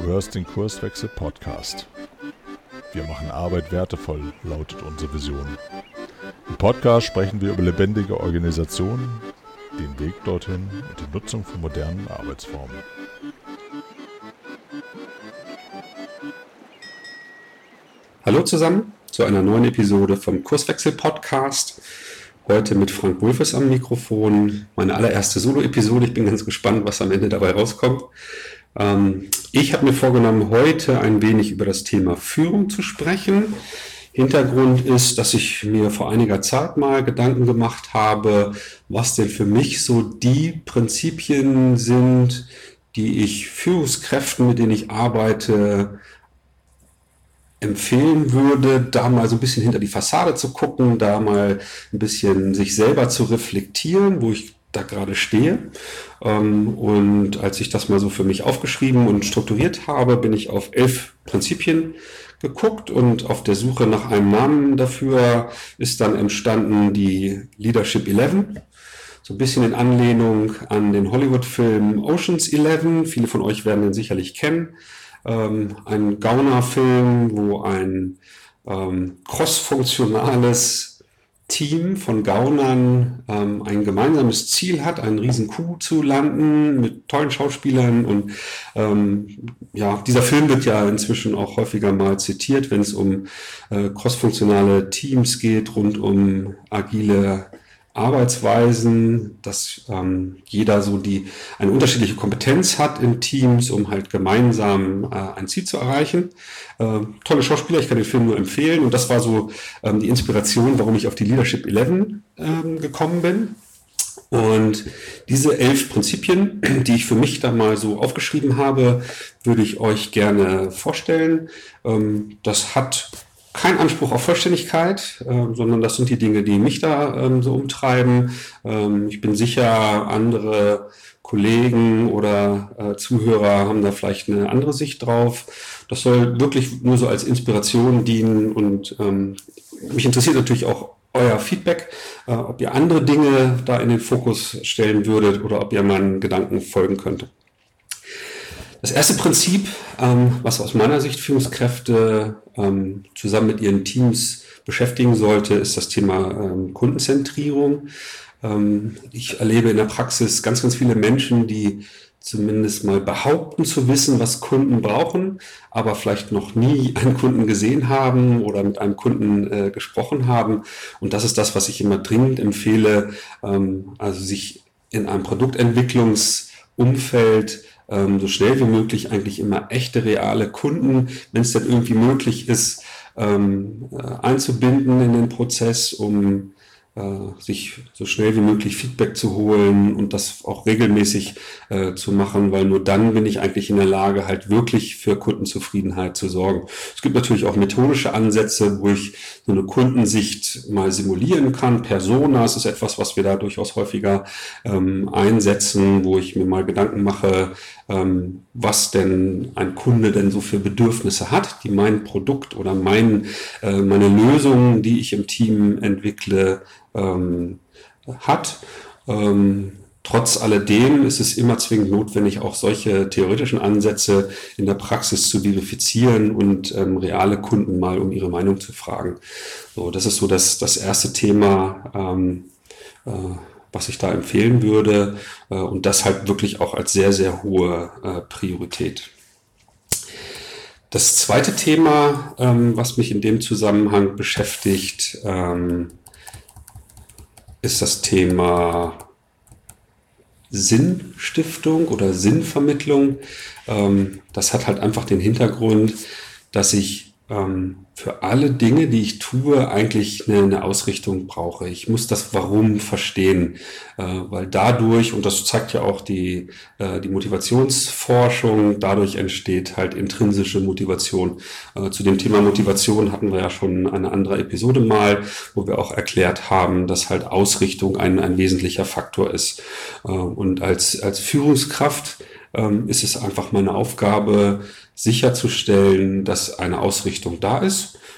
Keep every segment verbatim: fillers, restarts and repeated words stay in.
hörst den Kurswechsel-Podcast. Wir machen Arbeit wertevoll, lautet unsere Vision. Im Podcast sprechen wir über lebendige Organisationen, den Weg dorthin und die Nutzung von modernen Arbeitsformen. Hallo zusammen zu einer neuen Episode vom Kurswechsel-Podcast. Heute mit Frank Wulfes am Mikrofon. Meine allererste Solo-Episode. Ich bin ganz gespannt, was am Ende dabei rauskommt. Ähm, ich habe mir vorgenommen, heute ein wenig über das Thema Führung zu sprechen. Hintergrund ist, dass ich mir vor einiger Zeit mal Gedanken gemacht habe, was denn für mich so die Prinzipien sind, die ich Führungskräften, mit denen ich arbeite, empfehlen würde, da mal so ein bisschen hinter die Fassade zu gucken, da mal ein bisschen sich selber zu reflektieren, wo ich da gerade stehe. Und als ich das mal so für mich aufgeschrieben und strukturiert habe, bin ich auf elf Prinzipien geguckt und auf der Suche nach einem Namen dafür ist dann entstanden die Leadership elf. So ein bisschen in Anlehnung an den Hollywood-Film Ocean's Eleven. Viele von euch werden den sicherlich kennen. Ähm, ein Gaunerfilm, wo ein ähm, crossfunktionales Team von Gaunern ähm, ein gemeinsames Ziel hat, einen riesen Coup zu landen mit tollen Schauspielern. Und ähm, ja, dieser Film wird ja inzwischen auch häufiger mal zitiert, wenn es um äh, crossfunktionale Teams geht, rund um agile Arbeitsweisen, dass ähm, jeder so die eine unterschiedliche Kompetenz hat in Teams, um halt gemeinsam äh, ein Ziel zu erreichen. Äh, tolle Schauspieler, ich kann den Film nur empfehlen. Und das war so ähm, die Inspiration, warum ich auf die Leadership elf ähm, gekommen bin. Und diese elf Prinzipien, die ich für mich da mal so aufgeschrieben habe, würde ich euch gerne vorstellen. Ähm, das hat kein Anspruch auf Vollständigkeit, äh, sondern das sind die Dinge, die mich da ähm, so umtreiben. Ähm, ich bin sicher, andere Kollegen oder äh, Zuhörer haben da vielleicht eine andere Sicht drauf. Das soll wirklich nur so als Inspiration dienen und ähm, mich interessiert natürlich auch euer Feedback, äh, ob ihr andere Dinge da in den Fokus stellen würdet oder ob ihr meinen Gedanken folgen könnt. Das erste Prinzip, ähm, was aus meiner Sicht Führungskräfte ähm, zusammen mit ihren Teams beschäftigen sollte, ist das Thema ähm, Kundenzentrierung. Ähm, ich erlebe in der Praxis ganz, ganz viele Menschen, die zumindest mal behaupten zu wissen, was Kunden brauchen, aber vielleicht noch nie einen Kunden gesehen haben oder mit einem Kunden äh, gesprochen haben. Und das ist das, was ich immer dringend empfehle, ähm, also sich in einem Produktentwicklungsumfeld so schnell wie möglich eigentlich immer echte, reale Kunden, wenn es dann irgendwie möglich ist, ähm, einzubinden in den Prozess, um äh, sich so schnell wie möglich Feedback zu holen und das auch regelmäßig äh, zu machen, weil nur dann bin ich eigentlich in der Lage, halt wirklich für Kundenzufriedenheit zu sorgen. Es gibt natürlich auch methodische Ansätze, wo ich so eine Kundensicht mal simulieren kann. Personas ist etwas, was wir da durchaus häufiger ähm, einsetzen, wo ich mir mal Gedanken mache, ähm, was denn ein Kunde denn so für Bedürfnisse hat, die mein Produkt oder mein, äh, meine Lösung, die ich im Team entwickle, ähm, hat. Ähm, trotz alledem ist es immer zwingend notwendig, auch solche theoretischen Ansätze in der Praxis zu verifizieren und ähm, reale Kunden mal um ihre Meinung zu fragen. So, das ist so das, das erste Thema, ähm, äh, was ich da empfehlen würde, äh, und das halt wirklich auch als sehr, sehr hohe äh, Priorität. Das zweite Thema, ähm, was mich in dem Zusammenhang beschäftigt, ähm, ist das Thema Sinnstiftung oder Sinnvermittlung. Ähm, das hat halt einfach den Hintergrund, dass ich ähm, für alle Dinge, die ich tue, eigentlich eine, eine Ausrichtung brauche. Ich muss das Warum verstehen, äh, weil dadurch, und das zeigt ja auch die, äh, die Motivationsforschung, dadurch entsteht halt intrinsische Motivation. Äh, zu dem Thema Motivation hatten wir ja schon eine andere Episode mal, wo wir auch erklärt haben, dass halt Ausrichtung ein, ein wesentlicher Faktor ist. Äh, und als, als Führungskraft ähm, ist es einfach meine Aufgabe, sicherzustellen, dass eine Ausrichtung da ist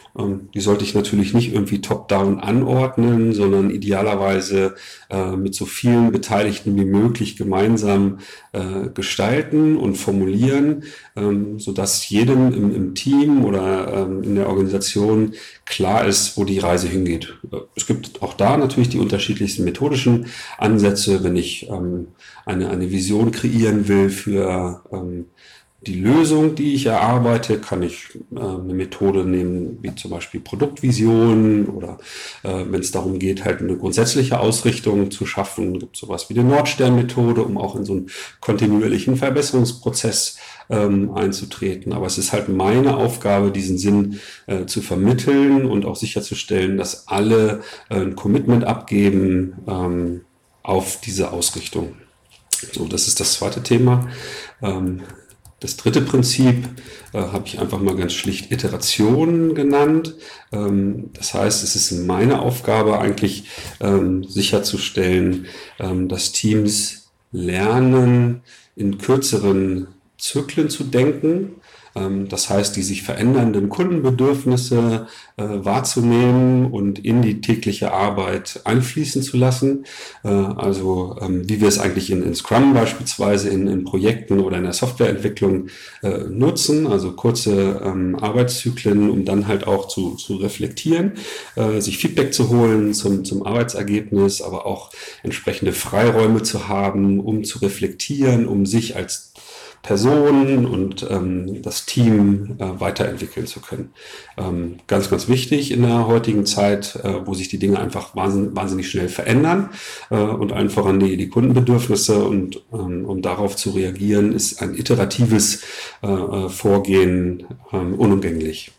Ähm, die sollte ich natürlich nicht irgendwie top-down anordnen, sondern idealerweise äh, mit so vielen Beteiligten wie möglich gemeinsam äh, gestalten und formulieren, ähm, sodass jedem im, im Team oder ähm, in der Organisation klar ist, wo die Reise hingeht. Es gibt auch da natürlich die unterschiedlichsten methodischen Ansätze, wenn ich ähm, eine, eine Vision kreieren will für ähm, die Lösung, die ich erarbeite, kann ich äh, eine Methode nehmen, wie zum Beispiel Produktvision oder äh, wenn es darum geht, halt eine grundsätzliche Ausrichtung zu schaffen, gibt es sowas wie die Nordstern-Methode, um auch in so einen kontinuierlichen Verbesserungsprozess ähm, einzutreten. Aber es ist halt meine Aufgabe, diesen Sinn äh, zu vermitteln und auch sicherzustellen, dass alle äh, ein Commitment abgeben ähm, auf diese Ausrichtung. So, das ist das zweite Thema. Ähm, Das dritte Prinzip äh, habe ich einfach mal ganz schlicht Iteration genannt. Ähm, das heißt, es ist meine Aufgabe eigentlich ähm, sicherzustellen, ähm, dass Teams lernen, in kürzeren Zyklen zu denken. Ähm, das heißt, die sich verändernden Kundenbedürfnisse äh, wahrzunehmen und in die tägliche Arbeit einfließen zu lassen. Äh, also ähm, wie wir es eigentlich in, in Scrum beispielsweise in, in Projekten oder in der Softwareentwicklung äh, nutzen, also kurze ähm, Arbeitszyklen, um dann halt auch zu, zu reflektieren, äh, sich Feedback zu holen zum, zum Arbeitsergebnis, aber auch entsprechende Freiräume zu haben, um zu reflektieren, um sich als Personen und ähm, das Team äh, weiterentwickeln zu können. Ähm, ganz, ganz wichtig in der heutigen Zeit, äh, wo sich die Dinge einfach wahnsinnig, wahnsinnig schnell verändern äh, und allen voran die, die Kundenbedürfnisse und ähm, um darauf zu reagieren, ist ein iteratives äh, Vorgehen ähm, unumgänglich.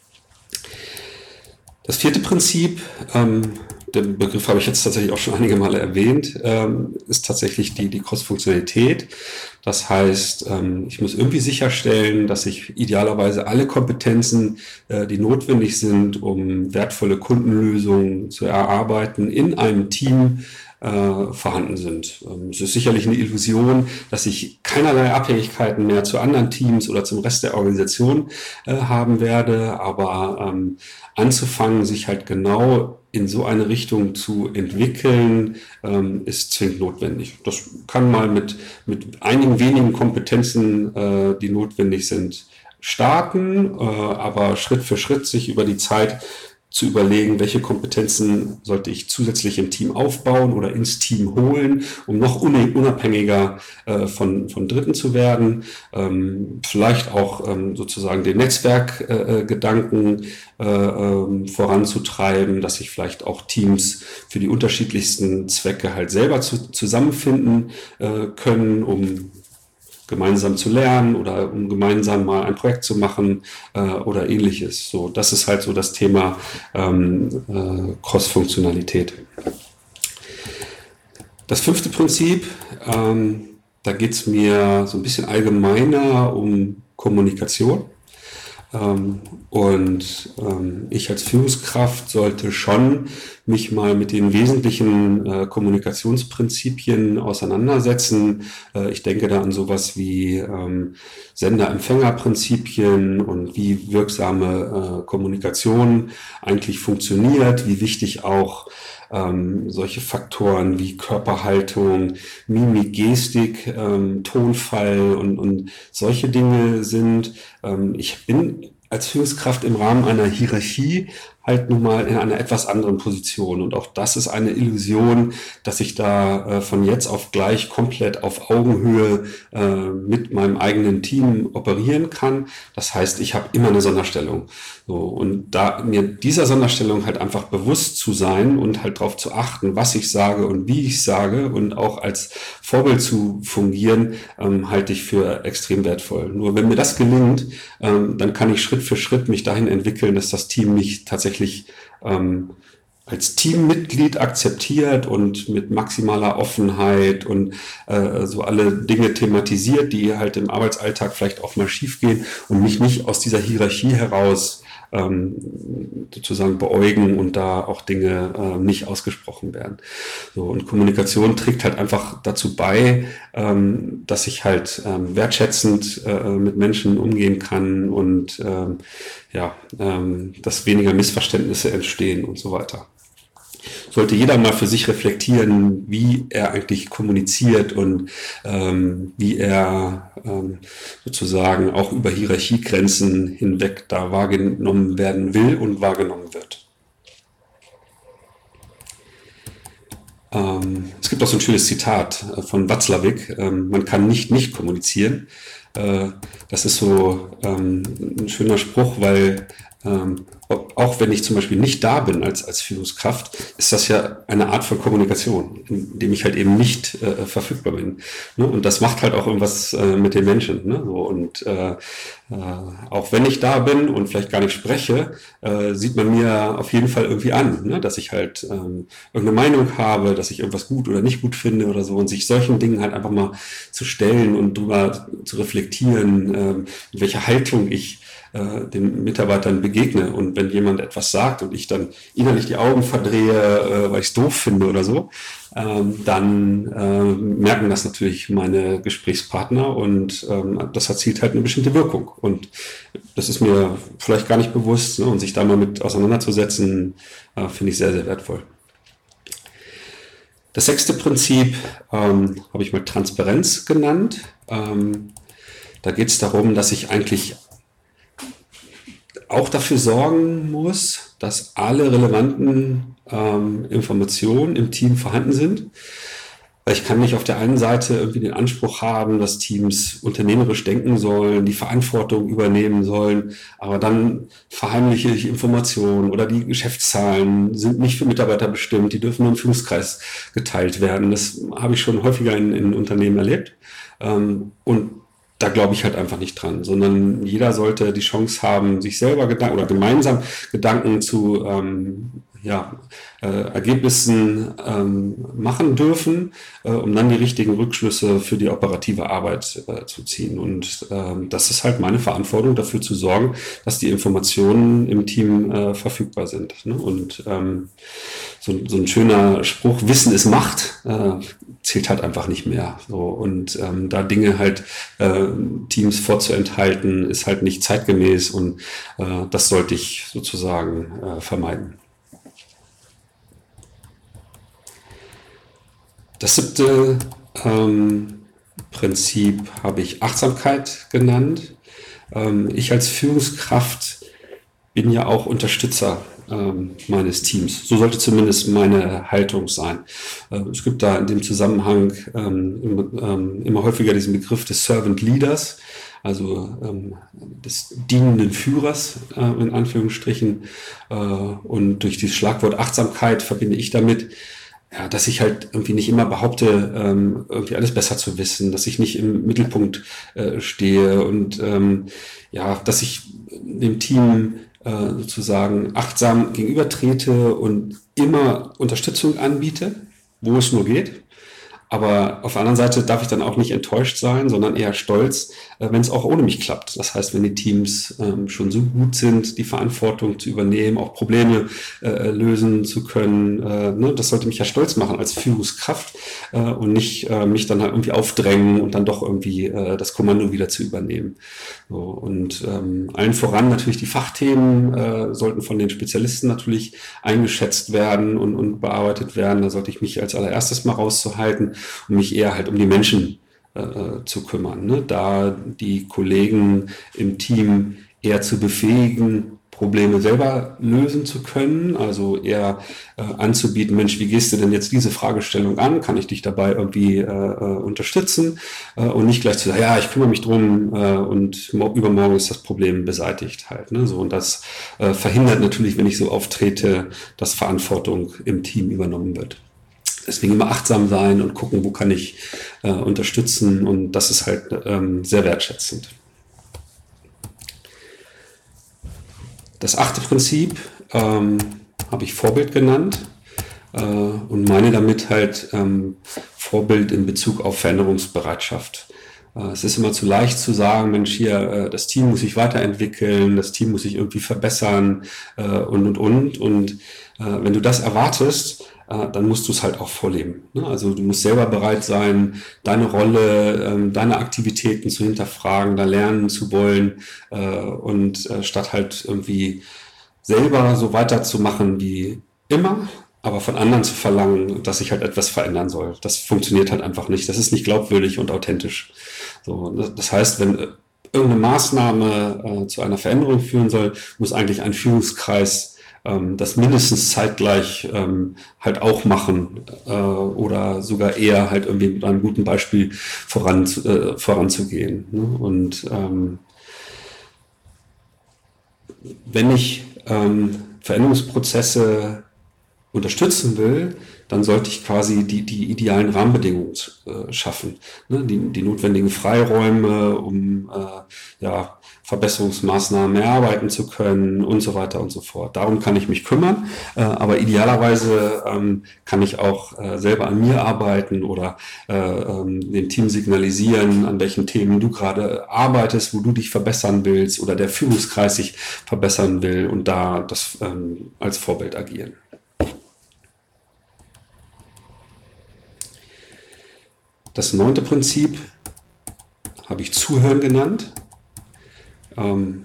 Das vierte Prinzip, ähm, den Begriff habe ich jetzt tatsächlich auch schon einige Male erwähnt, ähm, ist tatsächlich die, die Cross-Funktionalität. Das heißt, ähm, ich muss irgendwie sicherstellen, dass ich idealerweise alle Kompetenzen, äh, die notwendig sind, um wertvolle Kundenlösungen zu erarbeiten, in einem Team äh, vorhanden sind. Ähm, es ist sicherlich eine Illusion, dass ich keinerlei Abhängigkeiten mehr zu anderen Teams oder zum Rest der Organisation äh, haben werde, aber ähm, anzufangen, sich halt genau in so eine Richtung zu entwickeln, ähm, ist zwingend notwendig. Das kann mal mit, mit einigen wenigen Kompetenzen, äh, die notwendig sind, starten, äh, aber Schritt für Schritt sich über die Zeit zu überlegen, welche Kompetenzen sollte ich zusätzlich im Team aufbauen oder ins Team holen, um noch unabhängiger äh, von, von Dritten zu werden. Ähm, vielleicht auch ähm, sozusagen den Netzwerkgedanken äh, äh, voranzutreiben, dass sich vielleicht auch Teams für die unterschiedlichsten Zwecke halt selber zu, zusammenfinden äh, können, um gemeinsam zu lernen oder um gemeinsam mal ein Projekt zu machen äh, oder ähnliches. So, das ist halt so das Thema ähm, äh, Cross-Funktionalität. Das fünfte Prinzip, ähm, da geht es mir so ein bisschen allgemeiner um Kommunikation. Ähm, und ähm, ich als Führungskraft sollte schon mich mal mit den wesentlichen äh, Kommunikationsprinzipien auseinandersetzen. Äh, ich denke da an sowas wie ähm, Sender-Empfänger-Prinzipien und wie wirksame äh, Kommunikation eigentlich funktioniert, wie wichtig auch ähm, solche Faktoren wie Körperhaltung, Mimik, Gestik, ähm, Tonfall und, und solche Dinge sind. Ähm, ich bin als Führungskraft im Rahmen einer Hierarchie halt nun mal in einer etwas anderen Position. Und auch das ist eine Illusion, dass ich da äh, von jetzt auf gleich komplett auf Augenhöhe äh, mit meinem eigenen Team operieren kann. Das heißt, ich habe immer eine Sonderstellung. So, und da mir dieser Sonderstellung halt einfach bewusst zu sein und halt darauf zu achten, was ich sage und wie ich sage und auch als Vorbild zu fungieren, ähm, halte ich für extrem wertvoll. Nur wenn mir das gelingt, ähm, dann kann ich Schritt für Schritt mich dahin entwickeln, dass das Team mich tatsächlich ähm, als Teammitglied akzeptiert und mit maximaler Offenheit und äh, so alle Dinge thematisiert, die halt im Arbeitsalltag vielleicht auch mal schief gehen und mich nicht aus dieser Hierarchie heraus ähm, sozusagen beäugen und da auch Dinge äh, nicht ausgesprochen werden. So, und Kommunikation trägt halt einfach dazu bei, ähm, dass ich halt ähm, wertschätzend äh, mit Menschen umgehen kann und ähm, ja, ähm, dass weniger Missverständnisse entstehen und so weiter. Sollte jeder mal für sich reflektieren, wie er eigentlich kommuniziert und ähm, wie er ähm, sozusagen auch über Hierarchiegrenzen hinweg da wahrgenommen werden will und wahrgenommen wird. Ähm, es gibt auch so ein schönes Zitat von Watzlawick, ähm, man kann nicht nicht kommunizieren. Äh, das ist so ähm, ein schöner Spruch, weil Ähm, auch wenn ich zum Beispiel nicht da bin als, als Führungskraft, ist das ja eine Art von Kommunikation, indem ich halt eben nicht äh, verfügbar bin. Ne? Und das macht halt auch irgendwas äh, mit den Menschen. Ne? So, und äh, äh, auch wenn ich da bin und vielleicht gar nicht spreche, äh, sieht man mir auf jeden Fall irgendwie an, ne? Dass ich halt ähm, irgendeine Meinung habe, dass ich irgendwas gut oder nicht gut finde oder so, und sich solchen Dingen halt einfach mal zu stellen und drüber zu reflektieren, äh, in welcher Haltung ich den Mitarbeitern begegne, und wenn jemand etwas sagt und ich dann innerlich die Augen verdrehe, äh, weil ich es doof finde oder so, ähm, dann äh, merken das natürlich meine Gesprächspartner, und ähm, das erzielt halt eine bestimmte Wirkung, und das ist mir vielleicht gar nicht bewusst, ne? Und sich da mal mit auseinanderzusetzen, äh, finde ich sehr, sehr wertvoll. Das sechste Prinzip ähm, habe ich mal Transparenz genannt. Ähm, da geht es darum, dass ich eigentlich auch dafür sorgen muss, dass alle relevanten ähm, Informationen im Team vorhanden sind. Weil ich kann nicht auf der einen Seite irgendwie den Anspruch haben, dass Teams unternehmerisch denken sollen, die Verantwortung übernehmen sollen, aber dann verheimliche ich Informationen, oder die Geschäftszahlen sind nicht für Mitarbeiter bestimmt, die dürfen nur im Führungskreis geteilt werden. Das habe ich schon häufiger in, in Unternehmen erlebt. Ähm, und Da glaube ich halt einfach nicht dran, sondern jeder sollte die Chance haben, sich selber Gedanken oder gemeinsam Gedanken zu ähm, ja, äh, Ergebnissen ähm, machen dürfen, äh, um dann die richtigen Rückschlüsse für die operative Arbeit äh, zu ziehen. Und ähm, das ist halt meine Verantwortung, dafür zu sorgen, dass die Informationen im Team äh, verfügbar sind. Ne? Und ähm, so, so ein schöner Spruch, Wissen ist Macht, äh, zählt halt einfach nicht mehr. So, und ähm, da Dinge halt äh, Teams vorzuenthalten, ist halt nicht zeitgemäß, und äh, das sollte ich sozusagen äh, vermeiden. Das siebte ähm, Prinzip habe ich Achtsamkeit genannt. Ähm, ich als Führungskraft bin ja auch Unterstützer ähm, meines Teams. So sollte zumindest meine Haltung sein. Äh, es gibt da in dem Zusammenhang ähm, immer, ähm, immer häufiger diesen Begriff des Servant Leaders, also ähm, des dienenden Führers äh, in Anführungsstrichen. Äh, und durch dieses Schlagwort Achtsamkeit verbinde ich damit, ja, dass ich halt irgendwie nicht immer behaupte, ähm, irgendwie alles besser zu wissen, dass ich nicht im Mittelpunkt äh, stehe, und ähm, ja, dass ich dem Team äh, sozusagen achtsam gegenübertrete und immer Unterstützung anbiete, wo es nur geht. Aber auf der anderen Seite darf ich dann auch nicht enttäuscht sein, sondern eher stolz, äh, wenn es auch ohne mich klappt. Das heißt, wenn die Teams ähm, schon so gut sind, die Verantwortung zu übernehmen, auch Probleme äh, lösen zu können, äh, ne, das sollte mich ja stolz machen als Führungskraft äh, und nicht äh, mich dann halt irgendwie aufdrängen und dann doch irgendwie äh, das Kommando wieder zu übernehmen. So, und ähm, allen voran natürlich die Fachthemen äh, sollten von den Spezialisten natürlich eingeschätzt werden und, und bearbeitet werden. Da sollte ich mich als allererstes mal rauszuhalten, um mich eher halt um die Menschen äh, zu kümmern, ne? Da die Kollegen im Team eher zu befähigen, Probleme selber lösen zu können, also eher äh, anzubieten, Mensch, wie gehst du denn jetzt diese Fragestellung an? Kann ich dich dabei irgendwie äh, äh, unterstützen? Äh, und nicht gleich zu sagen, ja, ich kümmere mich drum äh, und übermorgen ist das Problem beseitigt halt. Ne? So, und das äh, verhindert natürlich, wenn ich so auftrete, dass Verantwortung im Team übernommen wird. Deswegen immer achtsam sein und gucken, wo kann ich äh, unterstützen, und das ist halt ähm, sehr wertschätzend. Das achte Prinzip ähm, habe ich Vorbild genannt äh, und meine damit halt ähm, Vorbild in Bezug auf Veränderungsbereitschaft. Äh, es ist immer zu leicht zu sagen, Mensch, hier, äh, das Team muss sich weiterentwickeln, das Team muss sich irgendwie verbessern äh, und, und, und. Und äh, wenn du das erwartest, äh, dann musst du es halt auch vorleben. Ne? Also du musst selber bereit sein, deine Rolle, ähm, deine Aktivitäten zu hinterfragen, da lernen zu wollen äh, und äh, statt halt irgendwie selber so weiterzumachen wie immer, aber von anderen zu verlangen, dass sich halt etwas verändern soll. Das funktioniert halt einfach nicht. Das ist nicht glaubwürdig und authentisch. So, das heißt, wenn irgendeine Maßnahme äh, zu einer Veränderung führen soll, muss eigentlich ein Führungskreis ähm, das mindestens zeitgleich ähm, halt auch machen äh, oder sogar eher halt irgendwie mit einem guten Beispiel voran, äh, voranzugehen. Ne? Und ähm, wenn ich ähm, Veränderungsprozesse unterstützen will, dann sollte ich quasi die, die idealen Rahmenbedingungen äh, schaffen. Ne? Die, die notwendigen Freiräume, um äh, ja, Verbesserungsmaßnahmen erarbeiten zu können und so weiter und so fort. Darum kann ich mich kümmern, äh, aber idealerweise ähm, kann ich auch äh, selber an mir arbeiten oder äh, ähm, dem Team signalisieren, an welchen Themen du gerade arbeitest, wo du dich verbessern willst oder der Führungskreis sich verbessern will und da das ähm, als Vorbild agieren. Das neunte Prinzip habe ich Zuhören genannt. Ähm,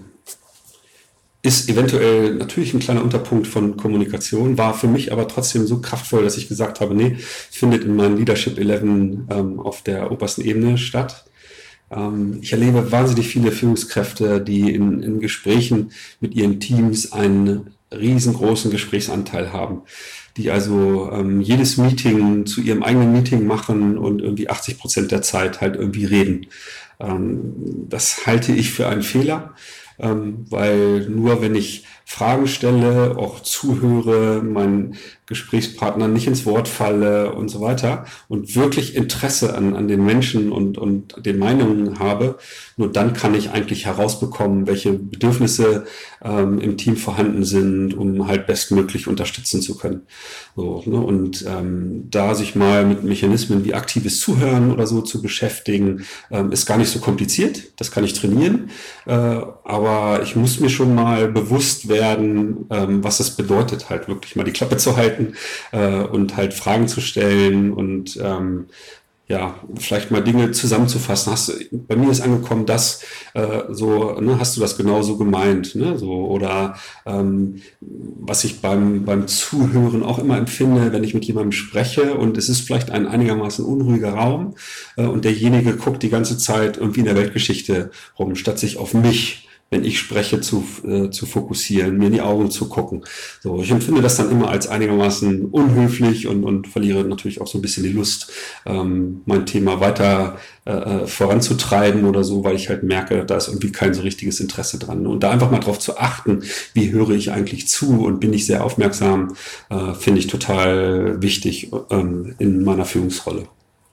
ist eventuell natürlich ein kleiner Unterpunkt von Kommunikation, war für mich aber trotzdem so kraftvoll, dass ich gesagt habe, nee, findet in meinem Leadership elf ähm, auf der obersten Ebene statt. Ähm, ich erlebe wahnsinnig viele Führungskräfte, die in, in Gesprächen mit ihren Teams einen riesengroßen Gesprächsanteil haben, die also ähm, jedes Meeting zu ihrem eigenen Meeting machen und irgendwie achtzig Prozent der Zeit halt irgendwie reden. Ähm, das halte ich für einen Fehler, ähm, weil nur wenn ich Fragen stelle, auch zuhöre, meinen Gesprächspartner nicht ins Wort falle und so weiter und wirklich Interesse an, an den Menschen und, und den Meinungen habe, nur dann kann ich eigentlich herausbekommen, welche Bedürfnisse ähm, im Team vorhanden sind, um halt bestmöglich unterstützen zu können. So, ne? Und ähm, da sich mal mit Mechanismen wie aktives Zuhören oder so zu beschäftigen, ähm, ist gar nicht so kompliziert. Das kann ich trainieren, äh, aber ich muss mir schon mal bewusst werden, ähm, was es bedeutet, halt wirklich mal die Klappe zu halten äh, und halt Fragen zu stellen und ähm, ja, vielleicht mal Dinge zusammenzufassen. Hast du, bei mir ist angekommen, dass äh, so, ne, hast du das genauso gemeint, ne? So, oder ähm, was ich beim, beim Zuhören auch immer empfinde, wenn ich mit jemandem spreche und es ist vielleicht ein einigermaßen unruhiger Raum äh, und derjenige guckt die ganze Zeit irgendwie in der Weltgeschichte rum, statt sich auf mich, wenn ich spreche, zu, äh, zu fokussieren, mir in die Augen zu gucken. So, ich empfinde das dann immer als einigermaßen unhöflich und, und verliere natürlich auch so ein bisschen die Lust, ähm, mein Thema weiter äh, voranzutreiben oder so, weil ich halt merke, da ist irgendwie kein so richtiges Interesse dran. Und da einfach mal drauf zu achten, wie höre ich eigentlich zu und bin ich sehr aufmerksam, äh, finde ich total wichtig ähm, in meiner Führungsrolle.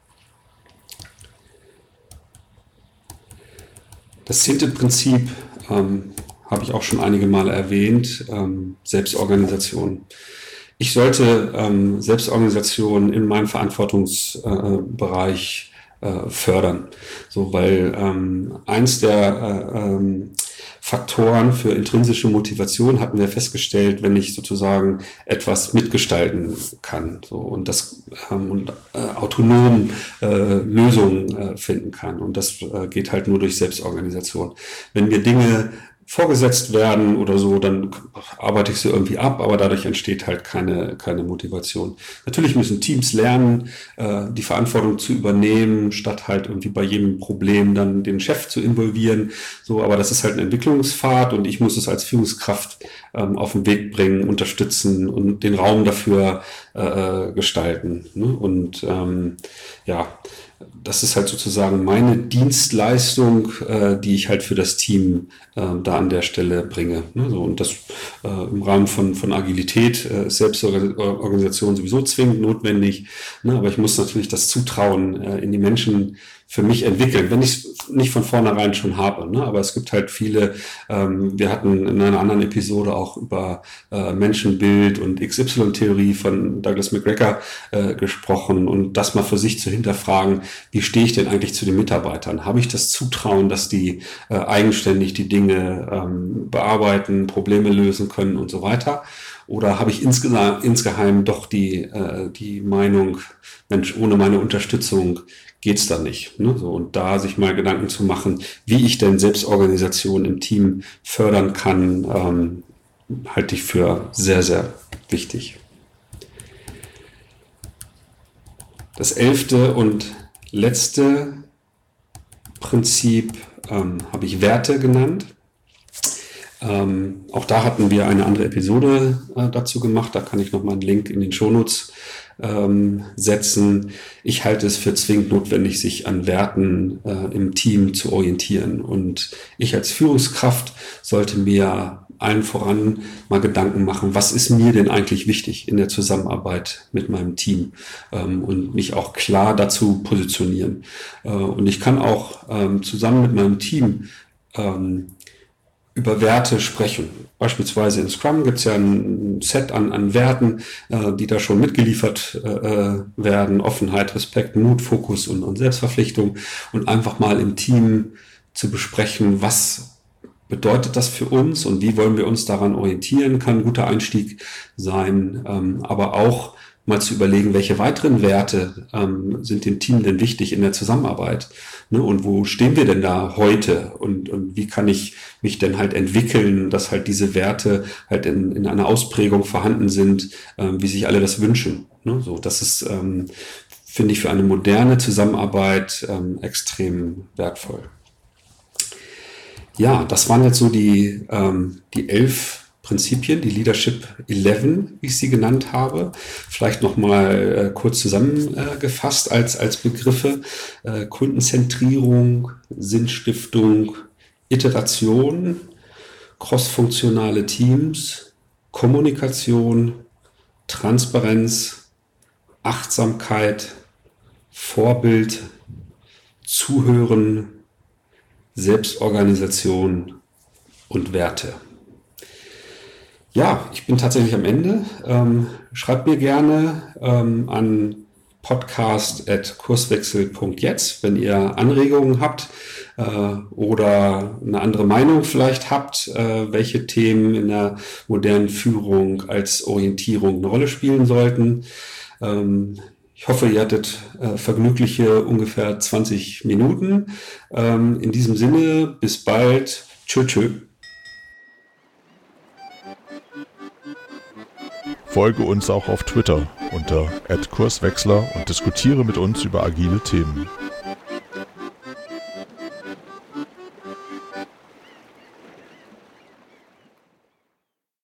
Das zehnte Prinzip ähm, habe ich auch schon einige Male erwähnt, ähm, Selbstorganisation. Ich sollte ähm, Selbstorganisation in meinem Verantwortungsbereich äh, fördern, so, weil ähm, eins der äh, ähm, Faktoren für intrinsische Motivation hatten wir festgestellt, wenn ich sozusagen etwas mitgestalten kann, so, und das ähm, und, äh, autonom äh, Lösungen äh, finden kann. Und das äh, geht halt nur durch Selbstorganisation. Wenn mir Dinge vorgesetzt werden oder so, dann arbeite ich sie irgendwie ab, aber dadurch entsteht halt keine, keine Motivation. Natürlich müssen Teams lernen, äh, die Verantwortung zu übernehmen, statt halt irgendwie bei jedem Problem dann den Chef zu involvieren. So, aber das ist halt ein Entwicklungspfad und ich muss es als Führungskraft ähm, auf den Weg bringen, unterstützen und den Raum dafür äh, gestalten. Ne? Und ähm, ja, das ist halt sozusagen meine Dienstleistung, äh, die ich halt für das Team äh, da an der Stelle bringe. Ne? So, und das äh, im Rahmen von, von Agilität äh, ist Selbstorganisation sowieso zwingend notwendig. Ne? Aber ich muss natürlich das Zutrauen äh, in die Menschen für mich entwickeln, wenn ich es nicht von vornherein schon habe. Ne? Aber es gibt halt viele, ähm, wir hatten in einer anderen Episode auch über äh, Menschenbild und X Y-Theorie von Douglas McGregor äh, gesprochen und das mal für sich zu hinterfragen, wie stehe ich denn eigentlich zu den Mitarbeitern? Habe ich das Zutrauen, dass die äh, eigenständig die Dinge ähm, bearbeiten, Probleme lösen können und so weiter? Oder habe ich insgesamt, insgeheim doch die, äh, die Meinung, Mensch, ohne meine Unterstützung geht's da nicht. Ne? So, und da sich mal Gedanken zu machen, wie ich denn Selbstorganisation im Team fördern kann, ähm, halte ich für sehr, sehr wichtig. Das elfte und letzte Prinzip ähm, habe ich Werte genannt. Ähm, auch da hatten wir eine andere Episode äh, dazu gemacht. Da kann ich nochmal einen Link in den Shownotes ähm, setzen. Ich halte es für zwingend notwendig, sich an Werten äh, im Team zu orientieren. Und ich als Führungskraft sollte mir allen voran mal Gedanken machen, was ist mir denn eigentlich wichtig in der Zusammenarbeit mit meinem Team, ähm, und mich auch klar dazu positionieren. Äh, und ich kann auch ähm, zusammen mit meinem Team ähm, über Werte sprechen. Beispielsweise in Scrum gibt es ja ein Set an, an Werten, äh, die da schon mitgeliefert äh, werden. Offenheit, Respekt, Mut, Fokus und, und Selbstverpflichtung. Und einfach mal im Team zu besprechen, was bedeutet das für uns und wie wollen wir uns daran orientieren, kann ein guter Einstieg sein. Ähm, aber auch mal zu überlegen, welche weiteren Werte ähm, sind dem Team denn wichtig in der Zusammenarbeit, ne? Und wo stehen wir denn da heute und, und wie kann ich mich denn halt entwickeln, dass halt diese Werte halt in, in einer Ausprägung vorhanden sind, ähm, wie sich alle das wünschen, ne? So, das ist, ähm, finde ich, für eine moderne Zusammenarbeit ähm, extrem wertvoll. Ja, das waren jetzt so die, ähm, die elf Prinzipien, die Leadership elf, wie ich sie genannt habe. Vielleicht nochmal äh, kurz zusammengefasst äh, als, als Begriffe. Äh, Kundenzentrierung, Sinnstiftung, Iteration, crossfunktionale Teams, Kommunikation, Transparenz, Achtsamkeit, Vorbild, Zuhören, Selbstorganisation und Werte. Ja, ich bin tatsächlich am Ende. Ähm, schreibt mir gerne ähm, an podcast at kurswechsel punkt jetzt, wenn ihr Anregungen habt äh, oder eine andere Meinung vielleicht habt, äh, welche Themen in der modernen Führung als Orientierung eine Rolle spielen sollten. Ähm, Ich hoffe, ihr hattet äh, vergnügliche ungefähr zwanzig Minuten. Ähm, in diesem Sinne, bis bald. Tschö, tschö. Folge uns auch auf Twitter unter at kurswechsler und diskutiere mit uns über agile Themen.